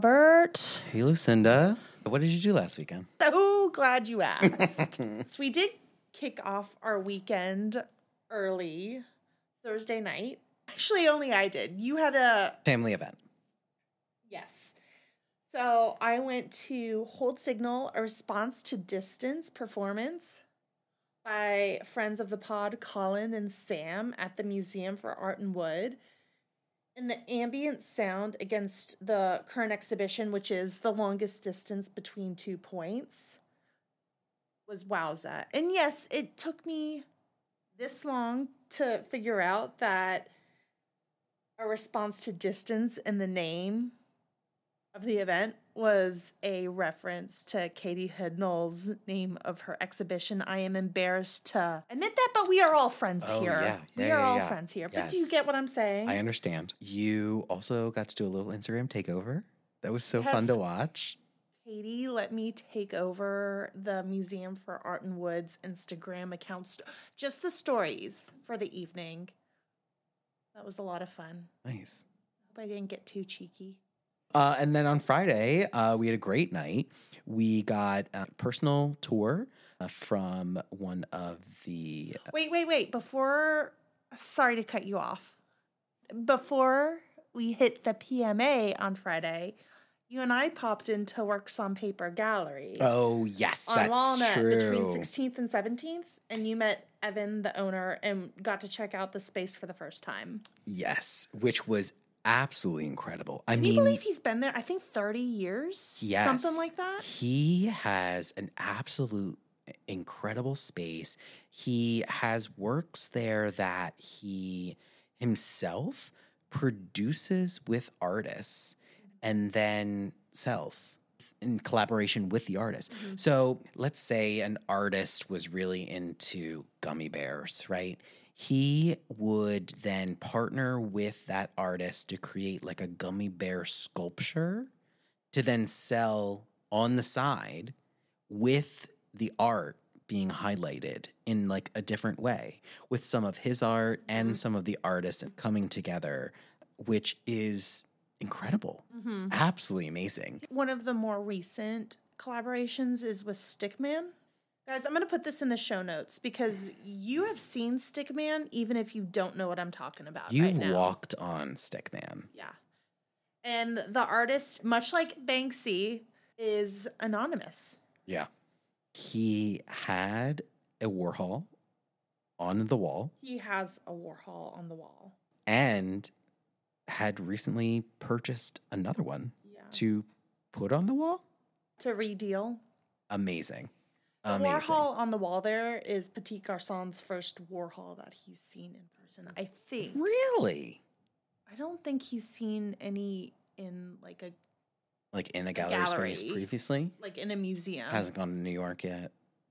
Robert. Hey, Lucinda. What did you do last weekend? So glad you asked. So we did kick off our weekend early Thursday night. Actually, only I did. You had a... Family event. Yes. So I went to Hold Signal, a response to distance performance by friends of the pod, Colin and Sam, at the Museum for Art and Wood. And the ambient sound against the current exhibition, which is the longest distance between 2 points, was wowza. And yes, it took me this long to figure out that a response to distance in the name of the event was a reference to Katie Hidnall's name of her exhibition. I am embarrassed to admit that, but we are all friends here. We are all friends here. Yes. But do you get what I'm saying? I understand. You also got to do a little Instagram takeover. That was so fun to watch. Katie let me take over the Museum for Art and Wood's Instagram accounts, just the stories for the evening. That was a lot of fun. Nice. Hope I didn't get too cheeky. And then on Friday, we had a great night. We got a personal tour from one of the... Wait. Sorry to cut you off. Before we hit the PMA on Friday, you and I popped into Works on Paper Gallery. Oh, yes, on that's Walnut, true. Between 16th and 17th. And you met Evan, the owner, and got to check out the space for the first time. Yes, which was absolutely incredible. Can you believe he's been there, I think, 30 years? Yes. Something like that? He has an absolute incredible space. He has works there that he himself produces with artists and then sells in collaboration with the artist. Mm-hmm. So let's say an artist was really into gummy bears, right? He would then partner with that artist to create like a gummy bear sculpture to then sell on the side with the art being highlighted in like a different way with some of his art and some of the artists coming together, which is incredible. Mm-hmm. Absolutely amazing. One of the more recent collaborations is with Stickman. Guys, I'm going to put this in the show notes because you have seen Stickman even if you don't know what I'm talking about. You've walked on Stickman. Yeah. And the artist, much like Banksy, is anonymous. Yeah. He had a Warhol on the wall. He has a Warhol on the wall. And had recently purchased another one to put on the wall. To redeal. Amazing. The Warhol on the wall there is Petit Garçon's first Warhol that he's seen in person, I think. Really? I don't think he's seen any in like in a gallery space previously? Like in a museum. Hasn't gone to New York yet.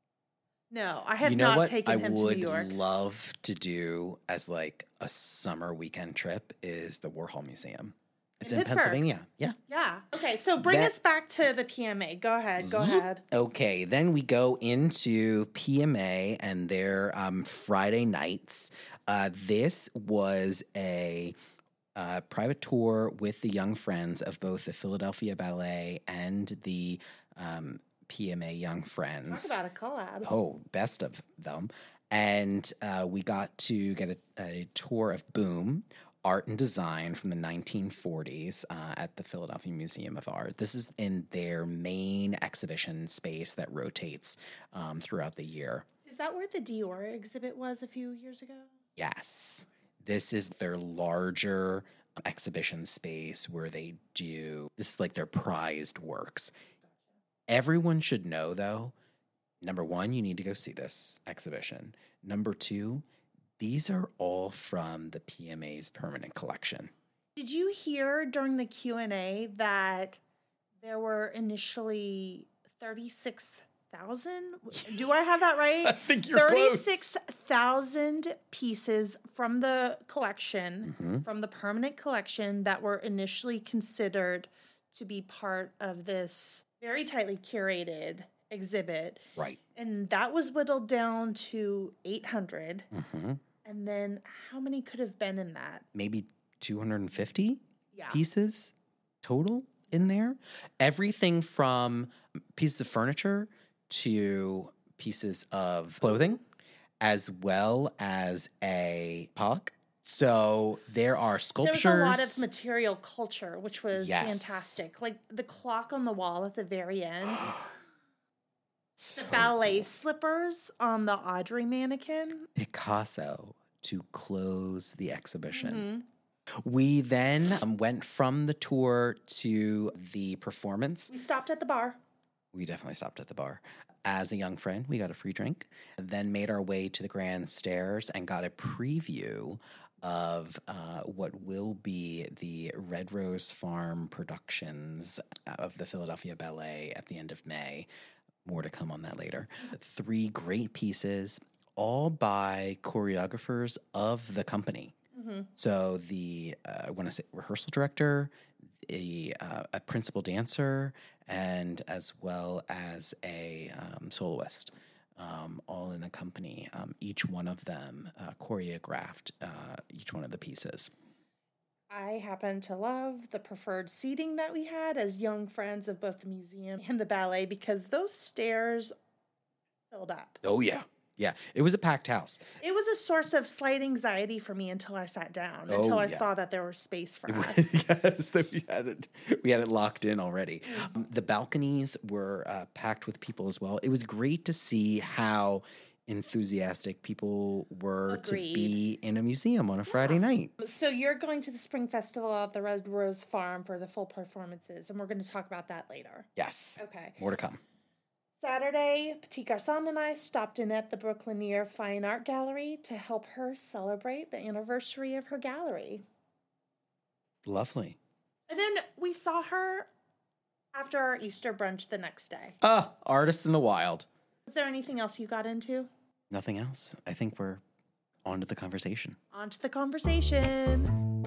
No, I have not taken him to New York. I would love to do as like a summer weekend trip is the Warhol Museum. It's in Pennsylvania. Yeah. Yeah. Okay, so bring us back to the PMA. Go ahead. Okay, then we go into PMA and their Friday nights. This was a private tour with the young friends of both the Philadelphia Ballet and the PMA Young Friends. Talk about a collab. Oh, best of them. And we got to get a tour of Boom, Art and Design from the 1940s at the Philadelphia Museum of Art. This is in their main exhibition space that rotates throughout the year. Is that where the Dior exhibit was a few years ago? Yes. This is their larger exhibition space where they do, this is like their prized works. Everyone should know, though, number one, you need to go see this exhibition. Number two, these are all from the PMA's permanent collection. Did you hear during the Q&A that there were initially 36,000? Do I have that right? I think you're 36,000 pieces from the collection, from the permanent collection that were initially considered to be part of this very tightly curated exhibit. Right. And that was whittled down to 800. And then how many could have been in that? Maybe 250 pieces total? in there. Everything from pieces of furniture to pieces of clothing, as well as a puck. So there are sculptures. There was a lot of material culture, which was Yes. fantastic. Like the clock on the wall at the very end. So The ballet cool. slippers on the Audrey mannequin. Picasso to close the exhibition. Mm-hmm. We then went from the tour to the performance. We stopped at the bar. We definitely stopped at the bar. As a young friend, we got a free drink, then made our way to the grand stairs and got a preview of what will be the Red Rose Farm productions of the Philadelphia Ballet at the end of May. More to come on that later. 3 great pieces, all by choreographers of the company. Mm-hmm. So the, I want to say, rehearsal director, a principal dancer, and as well as a soloist, all in the company. Each one of them choreographed each one of the pieces. I happen to love the preferred seating that we had as young friends of both the museum and the ballet because those stairs filled up. Oh, yeah. Yeah, it was a packed house. It was a source of slight anxiety for me until I sat down, until I saw that there was space for us. Yes, that we had it locked in already. The balconies were packed with people as well. It was great to see how enthusiastic people were to be in a museum on a Friday night. So you're going to the Spring Festival at the Red Rose Farm for the full performances, and we're going to talk about that later. Yes. Okay. More to come. Saturday, Petit Garçon and I stopped in at the Brooklyniere Fine Art Gallery to help her celebrate the anniversary of her gallery. Lovely. And then we saw her after our Easter brunch the next day. Artist in the wild. Is there anything else you got into? Nothing else. I think we're on to the conversation. On to the conversation.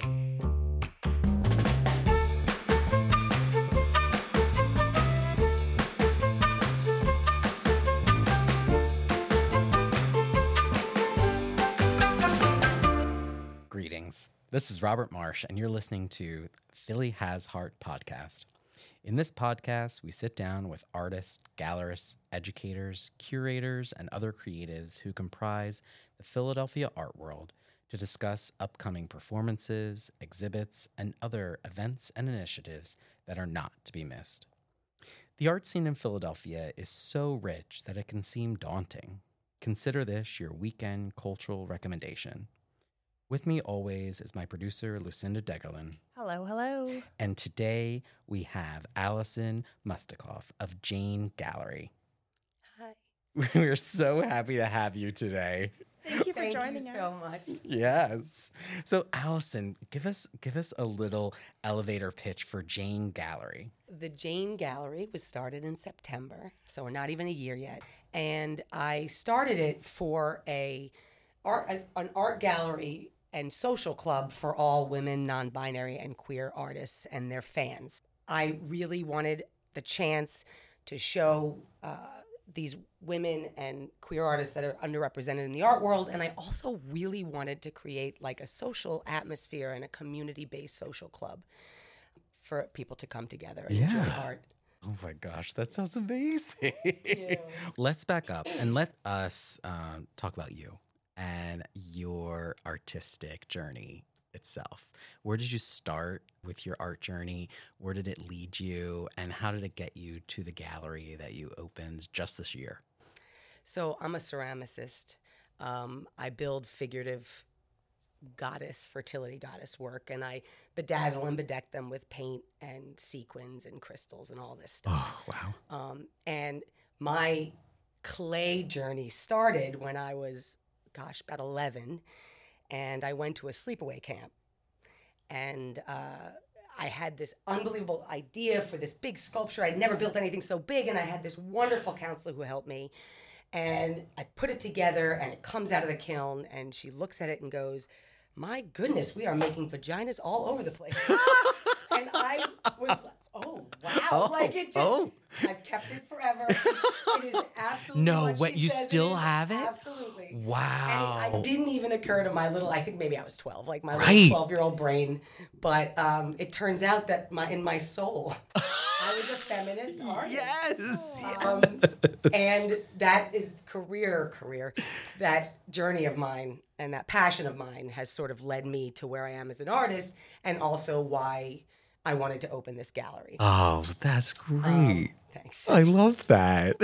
Greetings. This is Robert Marsh, and you're listening to Philly Has Heart podcast. In this podcast, we sit down with artists, gallerists, educators, curators, and other creatives who comprise the Philadelphia art world to discuss upcoming performances, exhibits, and other events and initiatives that are not to be missed. The art scene in Philadelphia is so rich that it can seem daunting. Consider this your weekend cultural recommendation. With me always is my producer, Lucinda Degerlin. Hello, hello. And today we have Allison Mustikoff of Jane Gallery. Hi. We're so happy to have you today. Thank you for joining us. Thank you so much. Yes. So Allison, give us a little elevator pitch for Jane Gallery. The Jane Gallery was started in September, so we're not even a year yet. And I started it for an art gallery and social club for all women, non-binary, and queer artists and their fans. I really wanted the chance to show these women and queer artists that are underrepresented in the art world, and I also really wanted to create like a social atmosphere and a community-based social club for people to come together and enjoy art. Oh my gosh, that sounds amazing. you. Let's back up and let us talk about you and your artistic journey itself. Where did you start with your art journey? Where did it lead you? And how did it get you to the gallery that you opened just this year? So I'm a ceramicist. I build figurative fertility goddess work, and I bedazzle and bedeck them with paint and sequins and crystals and all this stuff. Oh, wow. And my clay journey started when I was, about 11, and I went to a sleepaway camp. And I had this unbelievable idea for this big sculpture. I'd never built anything so big, and I had this wonderful counselor who helped me. And I put it together, and it comes out of the kiln, and she looks at it and goes, "My goodness, we are making vaginas all over the place." And I was Oh, wow. Oh, Like it just, oh. I've kept it forever. It is absolutely No, what what, she you says still is. have it? Absolutely. Wow. And it didn't even occur to my little, I think maybe I was 12, like my Right. little 12-year-old brain. But it turns out that in my soul, I was a feminist artist. Yes. And that is career, that journey of mine and that passion of mine has sort of led me to where I am as an artist, and also why I wanted to open this gallery. Oh, that's great. Thanks. I love that.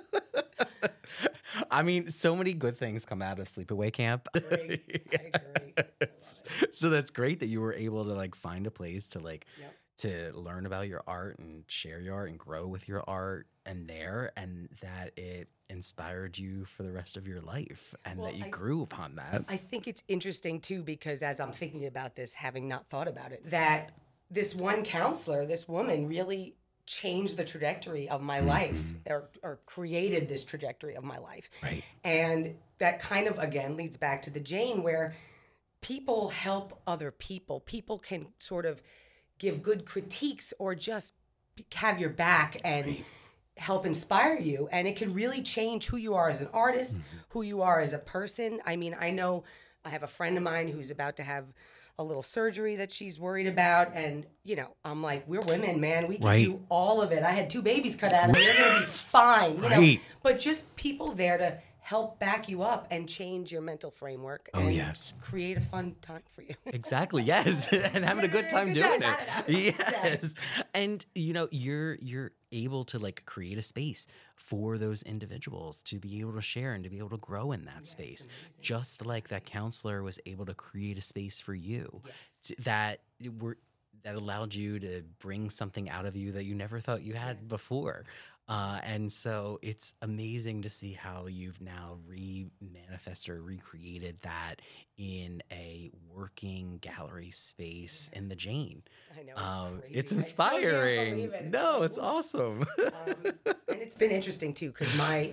I mean, so many good things come out of Sleepaway Camp. Great. I agree. I love it. So that's great that you were able to like find a place to like Yep. to learn about your art and share your art and grow with your art and that it inspired you for the rest of your life and Well, that you grew upon that. I think it's interesting too, because as I'm thinking about this, having not thought about it, that this one counselor, this woman, really changed the trajectory of my life, or created this trajectory of my life. Right. And that kind of, again, leads back to the Jane, where people help other people. People can sort of give good critiques or just have your back and help inspire you. And it can really change who you are as an artist, who you are as a person. I mean, I know I have a friend of mine who's about to have a little surgery that she's worried about. And, you know, I'm like, we're women, man. We can do all of it. I had 2 babies cut out of me. You're going to be fine. You know? But just people there to help back you up and change your mental framework and create a fun time for you. Exactly. Yes. And having a good time doing it. Yes. And you know, you're able to like create a space for those individuals to be able to share and to be able to grow in that space. Just like that counselor was able to create a space for you that allowed you to bring something out of you that you never thought you had before. And so it's amazing to see how you've now re-manifested or recreated that in a working gallery space in the Jane. I know, it's crazy. inspiring. I still can't believe it. No, it's awesome. And it's been interesting too, because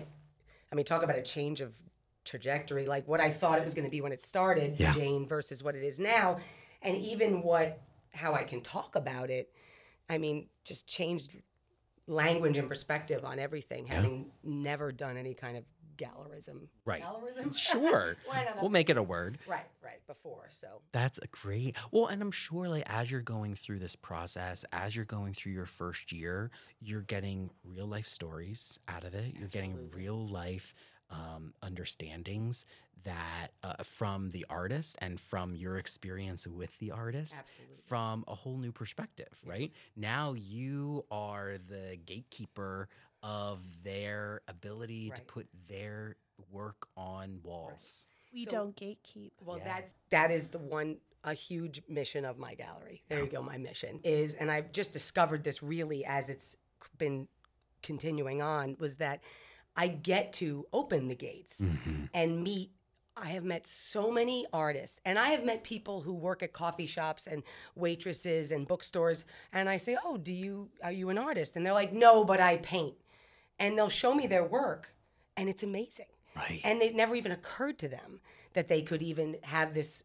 talk about a change of trajectory, like what I thought it was going to be when it started, Jane, versus what it is now. And even how I can talk about it, I mean, just changed language and perspective on everything, having never done any kind of gallerism. Right. Gallerism? Sure. We'll make it a word. Right, before, so. That's a great, well, and I'm sure like as you're going through this process, as you're going through your first year, you're getting real life stories out of it. You're getting real life understandings that from the artist and from your experience with the artist from a whole new perspective, right? Now you are the gatekeeper of their ability to put their work on walls. We don't gatekeep. Well, that is a huge mission of my gallery. There you go. My mission is, and I've just discovered this really as it's been continuing on, was that I get to open the gates and meet. I have met so many artists, and I have met people who work at coffee shops and waitresses and bookstores. And I say, "Oh, are you an artist?" And they're like, "No, but I paint." And they'll show me their work, and it's amazing. Right. And it never even occurred to them that they could even have this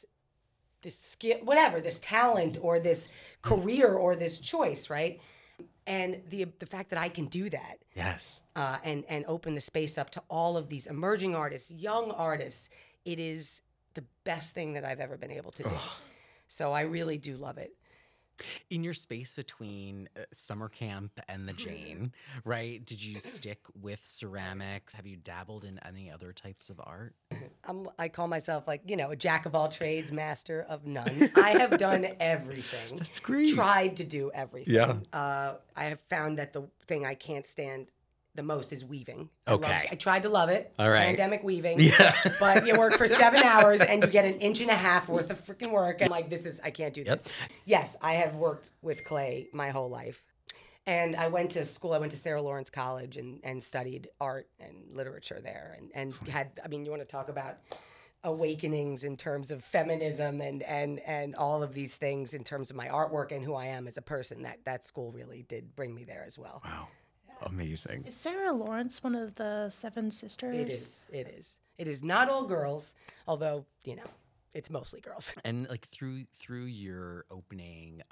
skill, whatever, this talent or this career or this choice, right? And the fact that I can do that, and open the space up to all of these emerging artists, young artists, it is the best thing that I've ever been able to do. So I really do love it. In your space between summer camp and the Jane, right? Did you stick with ceramics? Have you dabbled in any other types of art? I call myself a jack of all trades, master of none. I have done everything. That's great. Tried to do everything. Yeah. I have found that the thing I can't stand the most is weaving. Okay. I tried to love it. All right. Pandemic weaving. Yeah. But you work for 7 hours and you get an inch and a half worth of freaking work. And I can't do this. Yes, I have worked with clay my whole life. And I went to school. I went to Sarah Lawrence College and studied art and literature there. And had, you want to talk about awakenings in terms of feminism and all of these things in terms of my artwork and who I am as a person. That school really did bring me there as well. Wow. Amazing. Is Sarah Lawrence one of the 7 sisters? It is. It is not all girls, although, it's mostly girls. And like through your opening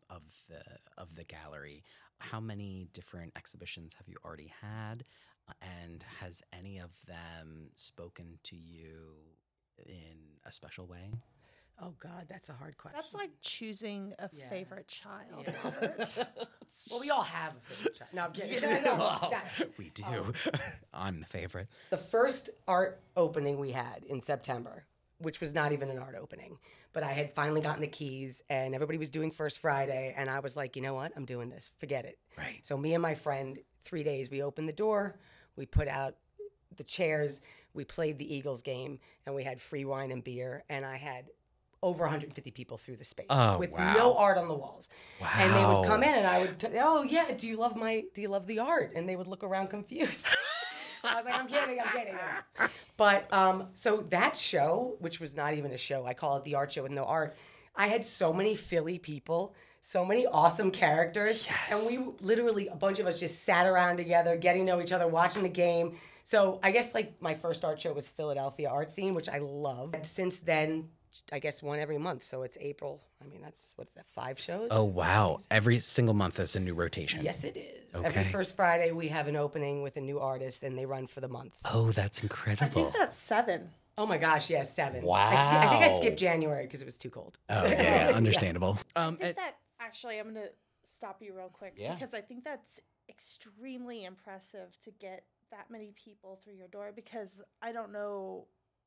of the gallery, how many different exhibitions have you already had? And has any of them spoken to you in a special way? Oh God, that's a hard question. That's like choosing a Yeah. favorite child. Yeah. Robert. Well, we all have a favorite child. No, I'm kidding. Well, No. we do. I'm the favorite. The first art opening we had in September, which was not even an art opening, but I had finally gotten the keys and everybody was doing First Friday. And I was like, you know what? I'm doing this. Forget it. Right. So me and my friend, 3 days, we opened the door, we put out the chairs, we played the Eagles game, and we had free wine and beer. And I had over 150 people through the space with wow. no art on the walls. Wow. And they would come in and I would, oh yeah, do you love the art? And they would look around confused. I was like, I'm kidding. But so that show, which was not even a show, I call it the art show with no art. I had so many Philly people, so many awesome characters. Yes. And we literally, a bunch of us just sat around together, getting to know each other, watching the game. So I guess like my first art show was Philadelphia Art Scene, which I love. And since then, I guess one every month. So it's April. I mean, that's, what is that, 5 shows? Oh, wow. Every single month is a new rotation. Yes, it is. Okay. Every first Friday, we have an opening with a new artist, and they run for the month. Oh, that's I incredible. think that's 7. Oh my gosh, yes, 7. Wow. I think I skipped January because it was too cold. Oh, yeah, understandable. I think that actually, I'm going to stop you real quick Yeah. because I think that's extremely impressive to get that many people through your door, because I don't know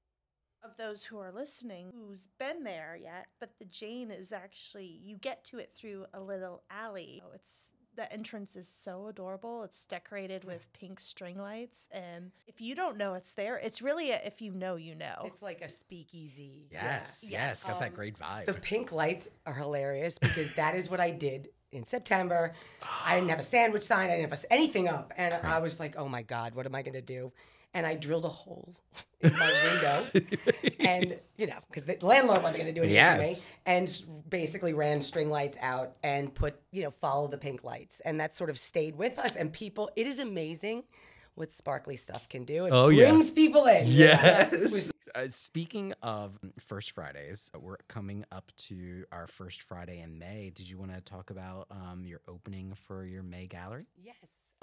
of those who are listening who's been there yet, but the Jane is actually, you get to it through a little alley. The entrance is so adorable. It's decorated with pink string lights, and if you don't know it's there, it's really if you know, you know. It's like a speakeasy. Yes, Yeah. it's got that great vibe. The pink lights are hilarious because that is what I did in September. I didn't have a sandwich sign. I didn't have anything up. And I was like, oh my God, what am I going to do? And I drilled a hole in my window. And, because the landlord wasn't going to do anything for me. And basically ran string lights out and put, follow the pink lights. And that sort of stayed with us. And people, it is amazing what sparkly stuff can do. It brings people in. Yes. Speaking of First Fridays, we're coming up to our first Friday in May. Did you want to talk about your opening for your May gallery? Yes.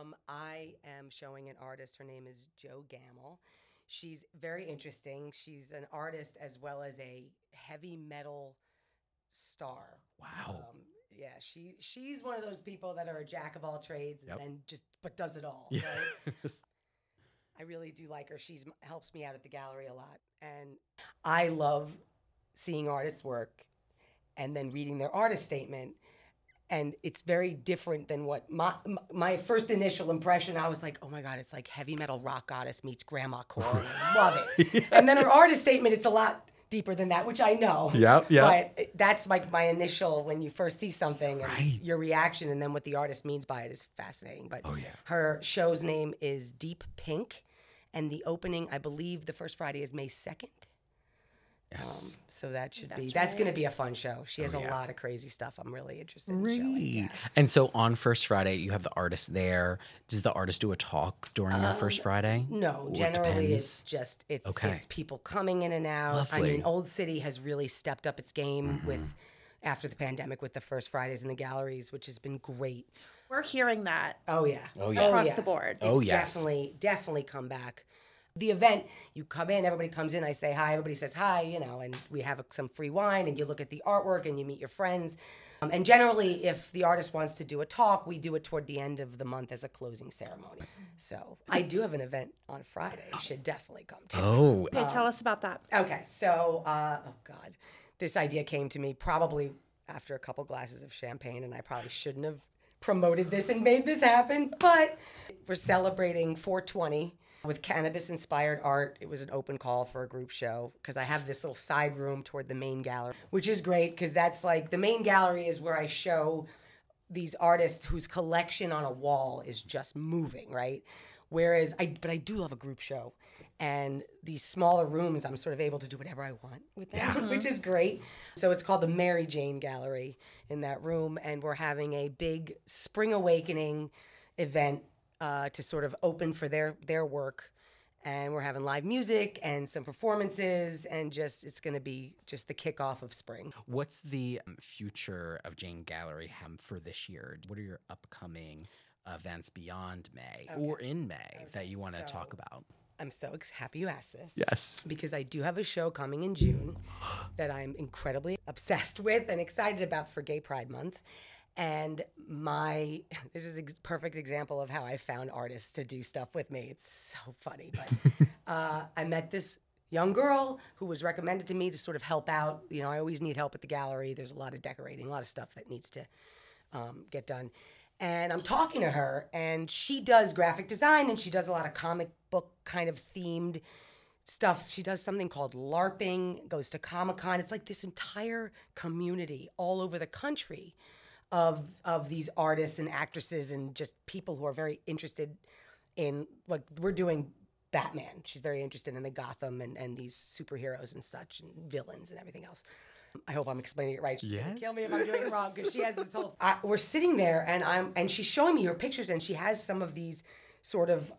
I am showing an artist. Her name is Jo Gamel. She's very interesting. She's an artist as well as a heavy metal star. Wow. She's one of those people that are a jack of all trades and but does it all. Yeah. Right? I really do like her. She helps me out at the gallery a lot. And I love seeing artists work and then reading their artist statement. And it's very different than what my first initial impression. I was like, oh my God, it's like heavy metal rock goddess meets grandma core. Love it. Yes. And then her artist statement, it's a lot deeper than that, which I know. Yeah. But that's like my initial, when you first see something and Right. your reaction, and then what the artist means by it is fascinating. But her show's name is Deep Pink. And the opening, I believe the first Friday is May 2nd. Yes. So that's right. going to be a fun show. She has a lot of crazy stuff I'm really interested in showing. Yeah. And so on First Friday, you have the artist there. Does the artist do a talk during your First Friday? No, Or generally depends? it's people coming in and out. Lovely. I mean, Old City has really stepped up its game after the pandemic with the First Fridays in the galleries, which has been great. We're hearing that Oh yeah. across the board. Oh, It's yes. definitely come back. The event, you come in, everybody comes in, I say hi, everybody says hi, and we have some free wine, and you look at the artwork, and you meet your friends. And generally, if the artist wants to do a talk, we do it toward the end of the month as a closing ceremony. So I do have an event on Friday. You should definitely come to. Oh, Okay, tell us about that. Okay, so, oh God, this idea came to me probably after a couple glasses of champagne, and I probably shouldn't have promoted this and made this happen, but we're celebrating 420 with cannabis-inspired art. It was an open call for a group show because I have this little side room toward the main gallery, which is great because that's like, the main gallery is where I show these artists whose collection on a wall is just moving, right? Whereas, but I do love a group show. And these smaller rooms, I'm sort of able to do whatever I want with them, which is great. So it's called the Mary Jane Gallery in that room. And we're having a big Spring Awakening event to sort of open for their work. And we're having live music and some performances, and it's going to be just the kickoff of spring. What's the future of Jane Gallery for this year? What are your upcoming events beyond May or in May that you want to talk about? I'm so happy you asked this. Yes. Because I do have a show coming in June that I'm incredibly obsessed with and excited about for Gay Pride Month. And this is a perfect example of how I found artists to do stuff with me. It's so funny. But I met this young girl who was recommended to me to sort of help out. You know, I always need help at the gallery. There's a lot of decorating, a lot of stuff that needs to get done. And I'm talking to her, and she does graphic design, and she does a lot of comic book kind of themed stuff. She does something called LARPing, goes to Comic-Con. It's like this entire community all over the country of these artists and actresses and just people who are very interested in, like, we're doing Batman. She's very interested in the Gotham and these superheroes and such and villains and everything else. I hope I'm explaining it right. She's gonna kill me if I'm doing it wrong because she has this whole. We're sitting there and she's showing me her pictures, and she has some of these sort of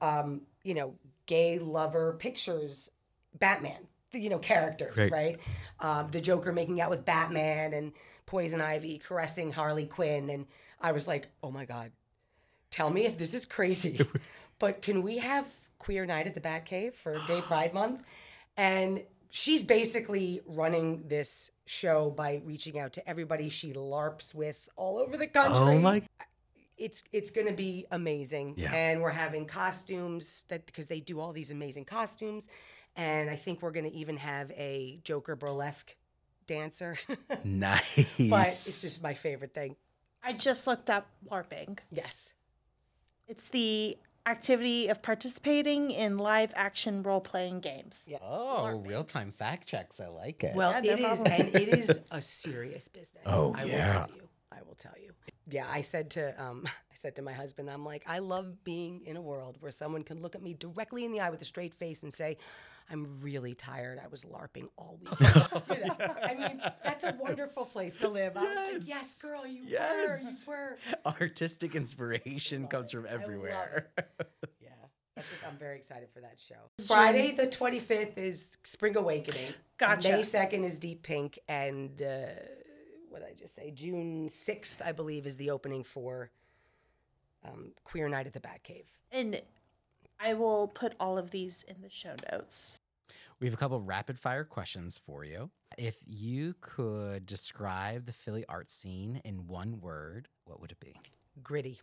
gay lover pictures, Batman, characters, right? The Joker making out with Batman and Poison Ivy caressing Harley Quinn, and I was like, oh my God, tell me if this is crazy, but can we have queer night at the Batcave for Gay Pride Month? And she's basically running this show by reaching out to everybody she LARPs with all over the country. Oh my! It's going to be amazing. Yeah. And we're having costumes because they do all these amazing costumes. And I think we're going to even have a Joker burlesque dancer. Nice. But it's just my favorite thing. I just looked up LARPing. Yes. It's the activity of participating in live action role-playing games. Yes. Oh, real-time fact checks. I like it. Well, Yeah, it no is, problem. and it is a serious business. Oh, I yeah. will tell you. Yeah, I said to my husband, I'm like, I love being in a world where someone can look at me directly in the eye with a straight face and say, I'm really tired. I was LARPing all week. I mean, that's a wonderful place to live. I was like, yes, girl, you were. Artistic inspiration comes from everywhere. Yeah, I'm very excited for that show. Friday the 25th is Spring Awakening. Gotcha. May 2nd is Deep Pink, and what did I just say? June 6th, I believe, is the opening for Queer Night at the Batcave. And I will put all of these in the show notes. We have a couple rapid fire questions for you. If you could describe the Philly art scene in one word, what would it be? Gritty.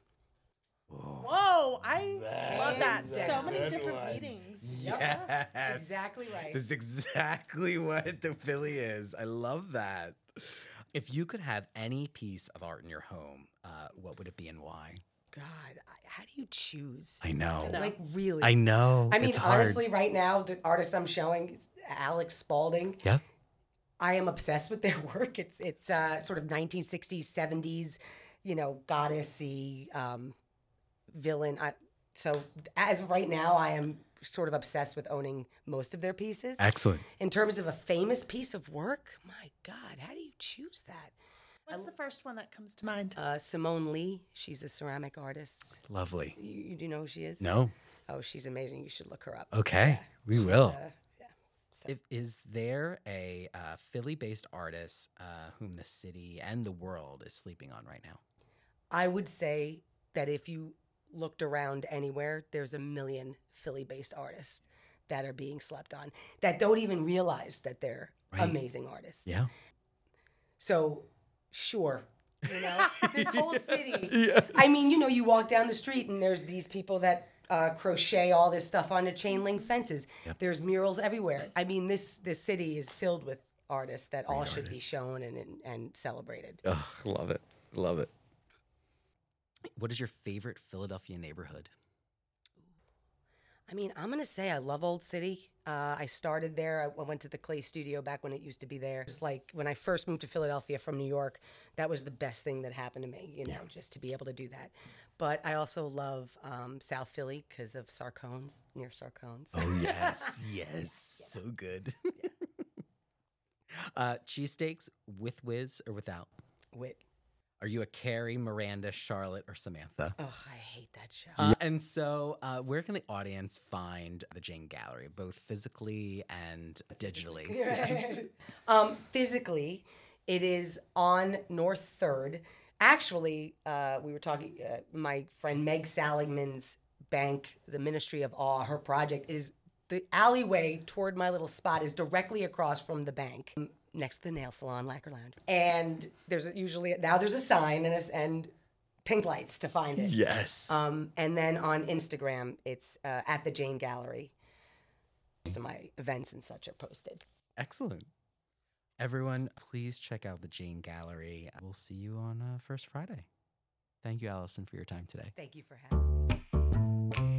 Whoa, I love that. So many different meanings. Yes. Exactly right. That's exactly what the Philly is. I love that. If you could have any piece of art in your home, what would it be and why? God, how do you choose? I know. Like, really? I know. I mean, it's hard. honestly, right now, the artist I'm showing is Alex Spalding. Yeah. I am obsessed with their work. It's sort of 1960s, 70s, goddessy villain. So as of right now, I am sort of obsessed with owning most of their pieces. Excellent. In terms of a famous piece of work, my God, how do you choose that? What's the first one that comes to mind? Simone Lee. She's a ceramic artist. Lovely. You do know who she is? No. Oh, she's amazing. You should look her up. Okay. We will. Yeah. Is there a Philly-based artist whom the city and the world is sleeping on right now? I would say that if you looked around anywhere, there's a million Philly-based artists that are being slept on that don't even realize that they're amazing artists. Yeah. So, sure, this whole city. Yes. I mean, you walk down the street and there's these people that crochet all this stuff onto chain link fences. Yep. There's murals everywhere. I mean, this city is filled with artists that all should be shown and celebrated. Oh, love it. Love it. What is your favorite Philadelphia neighborhood? I mean, I'm going to say I love Old City. I started there. I went to the Clay Studio back when it used to be there. It's like when I first moved to Philadelphia from New York, that was the best thing that happened to me, just to be able to do that. But I also love South Philly because of Sarcones, near Sarcones. Oh, yes. Yes. Yeah. So good. Yeah. Cheesesteaks with whiz or without? With. Are you a Carrie, Miranda, Charlotte, or Samantha? Ugh, I hate that show. And so, where can the audience find the Jane Gallery, both physically and digitally? Yes. Physically, it is on North 3rd. Actually, we were talking, my friend Meg Saligman's bank, the Ministry of Awe, her project is the alleyway toward my little spot is directly across from the bank, next to the nail salon, Lacquer Lounge. And there's a sign and pink lights to find it. Yes. And then on Instagram, it's at the Jane Gallery. Most of my events and such are posted. Excellent. Everyone, please check out the Jane Gallery. We'll see you on First Friday. Thank you, Allison, for your time today. Thank you for having me.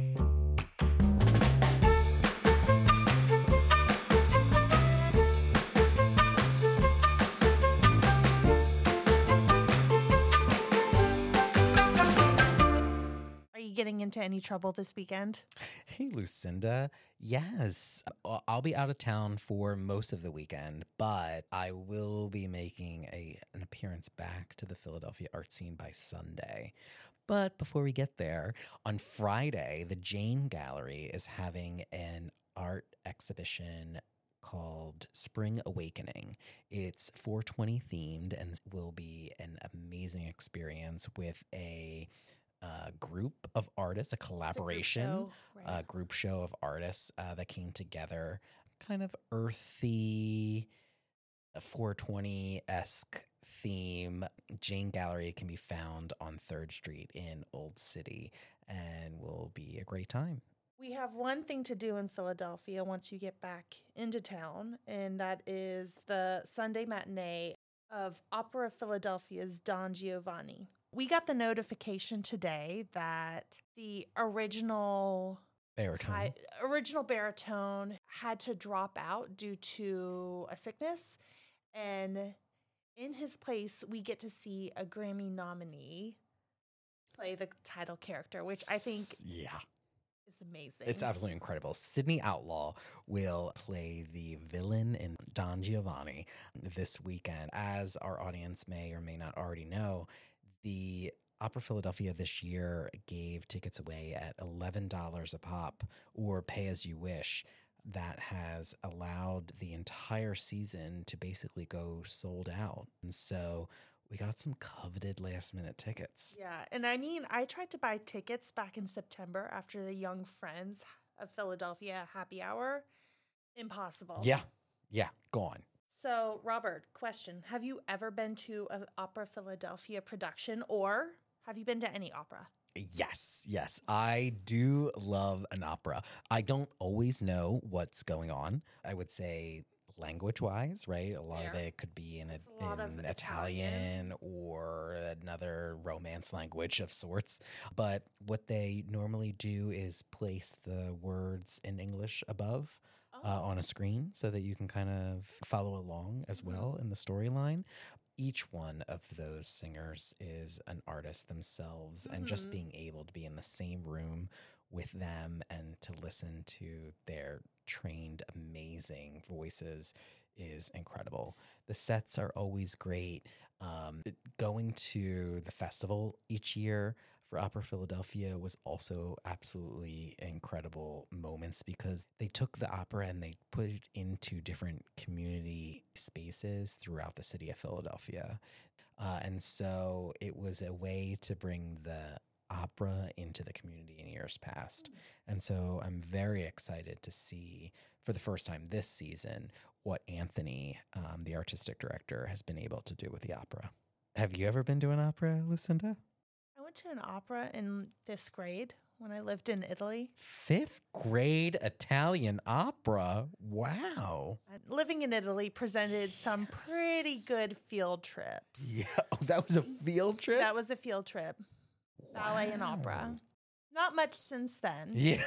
Are you getting into any trouble this weekend? Hey, Lucinda. Yes, I'll be out of town for most of the weekend, but I will be making an appearance back to the Philadelphia art scene by Sunday. But before we get there, on Friday, the Jane Gallery is having an art exhibition called Spring Awakening. It's 420 themed and will be an amazing experience with a group of artists, a collaboration, group show of artists that came together, kind of earthy, 420-esque theme. Jane Gallery can be found on 3rd Street in Old City and will be a great time. We have one thing to do in Philadelphia once you get back into town, and that is the Sunday matinee of Opera Philadelphia's Don Giovanni. We got the notification today that the original baritone had to drop out due to a sickness, and in his place, we get to see a Grammy nominee play the title character, which I think is amazing. It's absolutely incredible. Sydney Outlaw will play the villain in Don Giovanni this weekend. As our audience may or may not already know, the Opera Philadelphia this year gave tickets away at $11 a pop or pay as you wish. That has allowed the entire season to basically go sold out. And so we got some coveted last minute tickets. Yeah. And I mean, I tried to buy tickets back in September after the Young Friends of Philadelphia happy hour. Impossible. Yeah. Gone. So, Robert, question. Have you ever been to an Opera Philadelphia production, or have you been to any opera? Yes. I do love an opera. I don't always know what's going on. I would say language-wise, right? A lot of it could be in Italian or another Romance language of sorts. But what they normally do is place the words in English above on a screen so that you can kind of follow along as well in the storyline. Each one of those singers is an artist themselves, and just being able to be in the same room with them and to listen to their trained, amazing voices is incredible. The sets are always great. Going to the festival each year for Opera Philadelphia was also absolutely incredible moments because they took the opera and they put it into different community spaces throughout the city of Philadelphia. And so it was a way to bring the opera into the community in years past. And so I'm very excited to see for the first time this season what Anthony, the artistic director, has been able to do with the opera. Have you ever been to an opera, Lucinda? I went to an opera in 5th grade when I lived in Italy. 5th grade Italian opera? Wow. Living in Italy presented some pretty good field trips. Yeah. Oh, that was a field trip? That was a field trip. Wow. Ballet and opera. Not much since then. Yeah.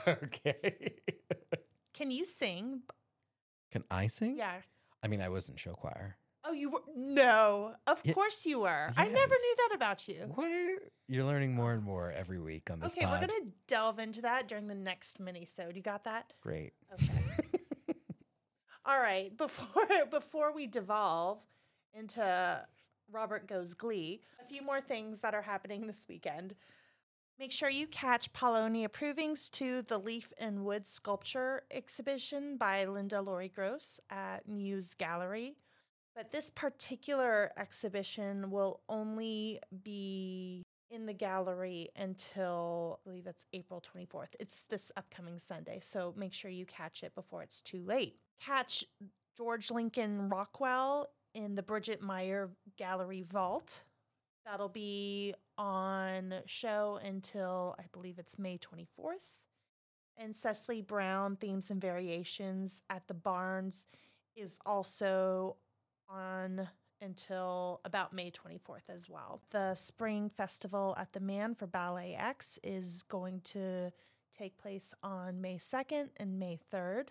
Okay. Can you sing? Can I sing? Yeah. I mean, I was in show choir. Oh, you were? No. Of course you were. Yes. I never knew that about you. What? You're learning more and more every week on this pod. We're going to delve into that during the next mini-sode. You got that? Great. Okay. All right. Before we devolve into Robert Goes Glee. A few more things that are happening this weekend. Make sure you catch Paulonia Provings to the Leaf and Wood Sculpture exhibition by Linda Laurie Gross at Muse Gallery. But this particular exhibition will only be in the gallery until, I believe it's April 24th. It's this upcoming Sunday, so make sure you catch it before it's too late. Catch George Lincoln Rockwell in the Bridget Meyer Gallery Vault. That'll be on show until, I believe it's May 24th. And Cecily Brown, Themes and Variations at the Barnes is also on until about May 24th as well. The Spring Festival at the Man for Ballet X is going to take place on May 2nd and May 3rd.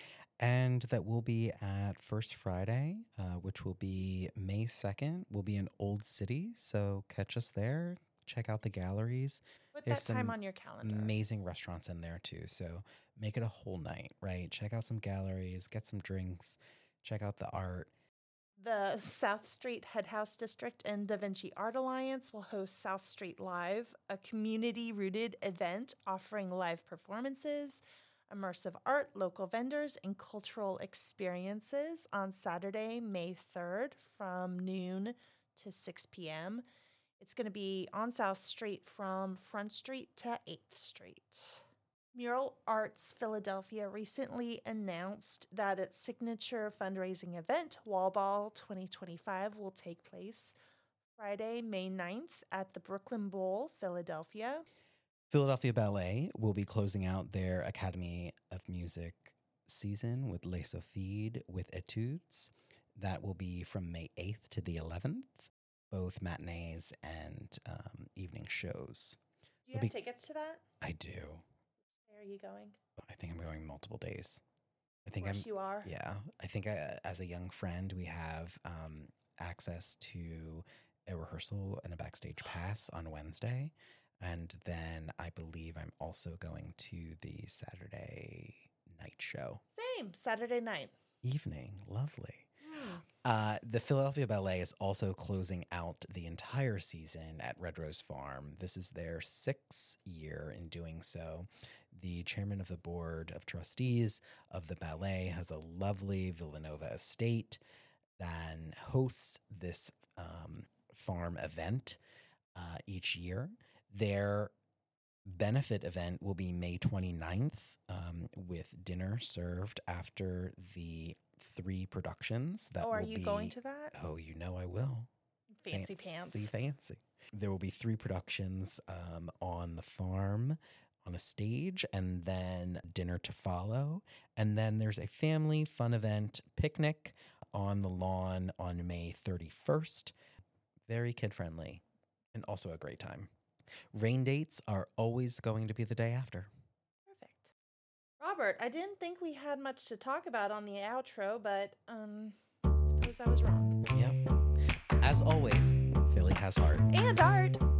And that will be at First Friday, which will be May 2nd. We'll be in Old City, so catch us there. Check out the galleries. Put They have that time some on your calendar. Amazing restaurants in there too, so make it a whole night, right? Check out some galleries, get some drinks, check out the art. The South Street Head House District and Da Vinci Art Alliance will host South Street Live, a community-rooted event offering live performances, immersive art, local vendors, and cultural experiences on Saturday, May 3rd from noon to 6 p.m. It's going to be on South Street from Front Street to 8th Street. Mural Arts Philadelphia recently announced that its signature fundraising event, Wall Ball 2025, will take place Friday, May 9th at the Brooklyn Bowl, Philadelphia. Philadelphia Ballet will be closing out their Academy of Music season with Les Sophides with Etudes. That will be from May 8th to the 11th, both matinees and evening shows. Do you have tickets to that? I do. Where are you going? I think I'm going multiple days. I think Of course you are. Yeah. I think as a young friend, we have access to a rehearsal and a backstage pass on Wednesday. And then I believe I'm also going to the Saturday night show. Same, Saturday night. Evening. Lovely. The Philadelphia Ballet is also closing out the entire season at Red Rose Farm. This is their 6th year in doing so. The chairman of the board of trustees of the ballet has a lovely Villanova estate that hosts this farm event each year. Their benefit event will be May 29th with dinner served after the 3 productions. Are you going to that? Oh, you know I will. Fancy pants. Fancy. There will be 3 productions on the farm on a stage and then dinner to follow. And then there's a family fun event picnic on the lawn on May 31st. Very kid-friendly and also a great time. Rain dates are always going to be the day after. Perfect. Robert, I didn't think we had much to talk about on the outro, but suppose I was wrong. Yep. As always, Philly has heart. And art.